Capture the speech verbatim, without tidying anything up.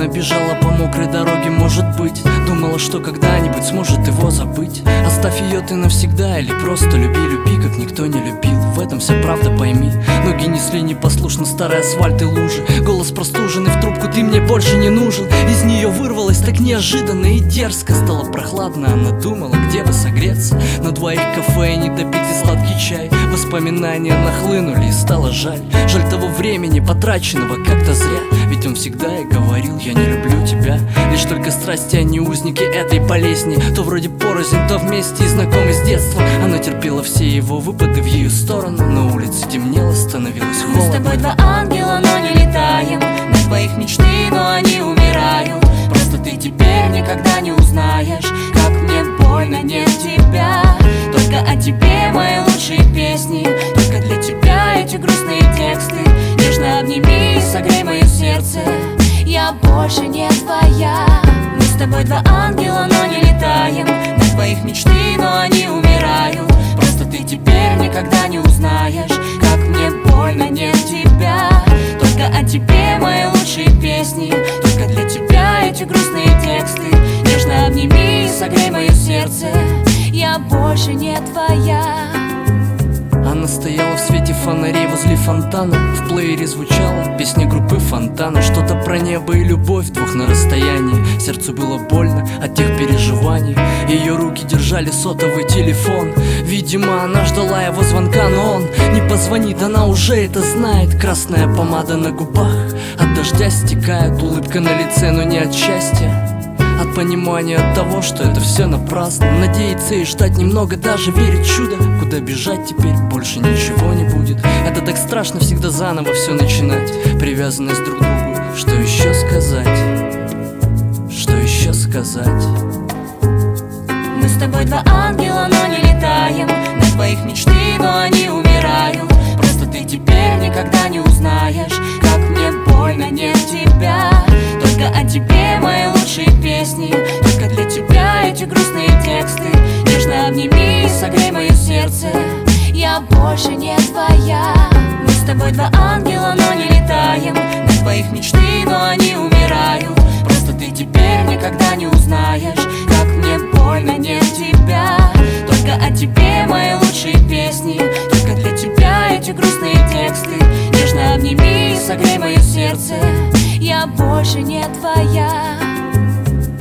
Она бежала по мокрой дороге, может быть, думала, что когда-нибудь сможет его забыть. Оставь ее ты навсегда или просто люби, люби, как никто не любил. В этом вся правда, пойми. Ноги несли непослушно старый асфальт и лужи. Голос простуженный в трубку: ты мне больше не нужен. Из нее вырвалось так неожиданно и дерзко. Стало прохладно, она думала, где бы согреться. На двоих кафе и недопитый сладкий чай. Воспоминания нахлынули и стало жаль. Жаль того времени, потраченного как-то зря. Ведь он всегда и говорил: я не люблю тебя. Лишь только страсти, они узники этой болезни. То вроде порознь, то вместе и знакомы с детства. Она терпела все его выпады в ее сторону. На улице темнело, становилось холодно. Мы с тобой два ангела, но не летаем. На твоих мечты, но они умирают. Просто ты теперь никогда не узнаешь, как мне больно нет тебя. Только о тебе мои лучшие песни, только для тебя эти грустные тексты. Нежно обними и согрей мое сердце, я больше не твоя. Мы с тобой два ангела, но не летаем. На твоих мечты, но они умирают. Просто ты теперь никогда не узнаешь, как мне больно нет тебя. Только о тебе мои лучшие песни, только для тебя эти грустные тексты. Нежно обними и согрей мое сердце, я больше не твоя. Она стояла в свете фонарей возле фонтана. В плеере звучала песня группы Фонтана. Что-то про небо и любовь, двух на расстоянии. Сердцу было больно от тех переживаний. Ее руки держали сотовый телефон. Видимо, она ждала его звонка, но он не позвонит, она уже это знает. Красная помада на губах от дождя стекает. Улыбка на лице, но не от счастья, от понимания от того, что это все напрасно. Надеяться и ждать немного, даже верить в чудо. Куда бежать теперь, больше ничего не будет. Это так страшно всегда заново все начинать. Привязанность друг к другу, что еще сказать? Что еще сказать? Мы с тобой два ангела, но не летаем. На твоих мечты, но они умирают. Просто ты теперь никогда не узнаешь, как мне больно нет тебя. Только о тебе мои лучшие песни, только для тебя эти грустные тексты. Нежно обними и согрей мое сердце, я больше не твоя. Мы с тобой два ангела, но не летаем. На твоих мечты, но они умирают. Просто ты теперь никогда не узнаешь, как мне больно нет тебя. Только о тебе мои лучшие песни, только для тебя эти грустные тексты. Нежно обними и согрей мое сердце, я больше не твоя.